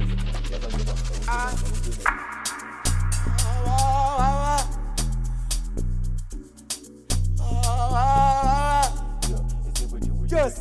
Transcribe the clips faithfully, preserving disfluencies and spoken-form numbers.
Yes.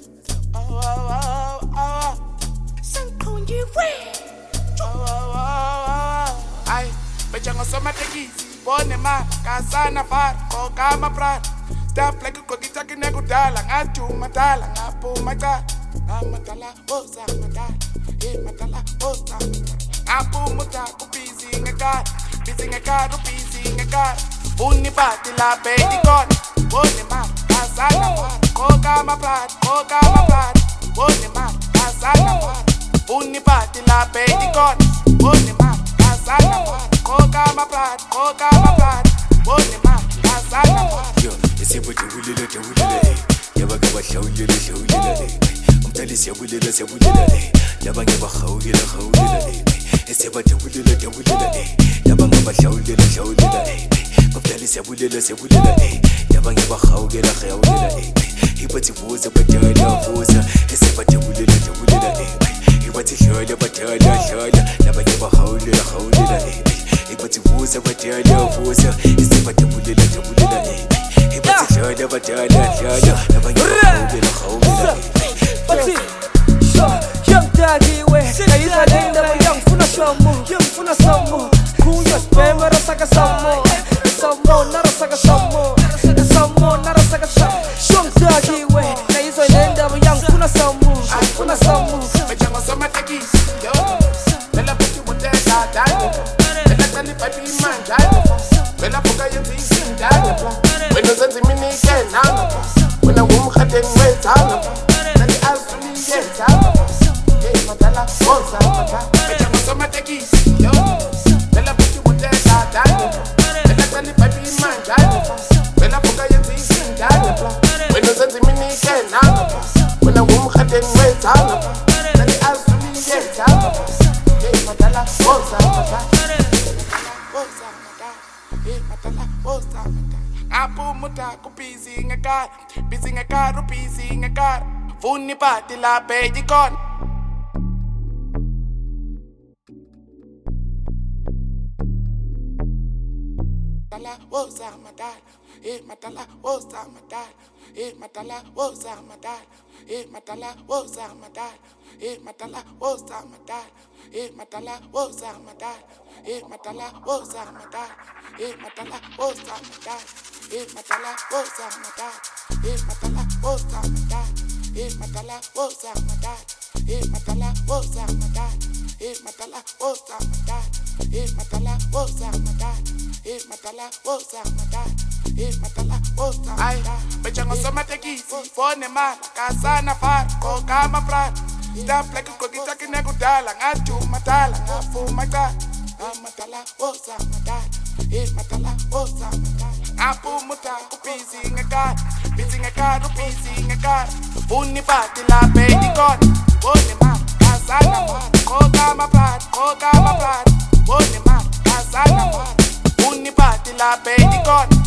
Ay, bechango soma tekisi, bone ma, kasana far, koka ma prat. Stop like a cookie talking a good dollar, ngatu matala, ngapu mata, ngamatala, osa matala, eh matala, osa matala. Ngapu muta, busy in a car, busy in a car, busy in a car. Bunny party la baby gone, bone ma, kasana far, koka ma prat, koka ma prat. Bone ma, kasana far, bunny party la baby gone, bone ma, kasana far, koka ma prat, koka ma prat. Bone ma, kasana far. Sebuti wulile te wulile yaba gaba shawulile shawulile umtali siyabulile siyabulile yaba ngaba khawulile khawulile sebuti wulile te wulile yaba ngaba shawulile shawulile umtali siyabulile siyabulile yaba ngaba khawulile khawulile ibati vuza batala vuza sebuti wulile te wulile ibati shola batala shola yaba ngaba khawulile khawulile ibati vuza batala vuza sebuti wulile te wulile Jada batala jada nabangela khawula Bathi sho yamdagi we kayizwa lenda bayangifuna somo yangifuna somo kuya spema rasaka somo somo narasaka somo somo narasaka somo yamdagi we kayizwa lenda bayangifuna somo yangifuna somo bechango soma tekisi yo bela buti mutesa dai bela tani papi manja bela fuka yenzi ndani when the sense me can now when I won't have them wait out and the ass to me yes out hey matala osa mata bechango soma tekisi yo bela buti mutesa dai bela tani papi manja bela fuka yenzi ndani when the sense me can now when I won't have them wait out and the ass to me yes out hey matala osa mata osa mata hey matala osa mata Apu muta ku busy in a car, busy in a car, busy in a car. Funny party la baby gone. Matala wosa madal, eh matala wosa madal, eh matala wosa madal, eh matala wosa madal, eh matala wosa madal, eh matala wosa madal, eh matala wosa madal, eh matala wosa madal. Eh matala wosa madal, eh matala wosa madal, eh matala wosa madal, eh matala wosa madal, eh matala wosa madal, eh matala wosa madal, eh matala wosa madal, eh matala wosa. Ay, bechango soma tekisi, phone ma, kasana far, koka ma prat. Stop like a cookie talking a good dollar, ngatu matala, ngafu mata, matala wosa madal, eh matala wosa madal. Apu muta ku busy in a car, busy in a car, busy in a car. Bunny party la baby gone, bone ma, kasana far, koka ma prat, koka ma prat. Bone ma, kasana far, bunny party la baby gone.